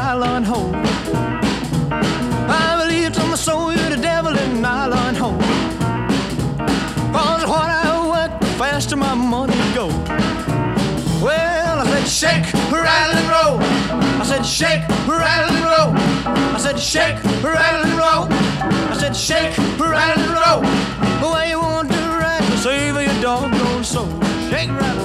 nylon hole. I believe to my soul you're the devil in a nylon hole. Cause what I work, the faster my money go. Well, I said shake, rattle and roll. I said shake, rattle and roll. I said shake, rattle and roll. I said shake, rattle and roll. The way you want to ride, savor your doggone soul. Shake, rattle.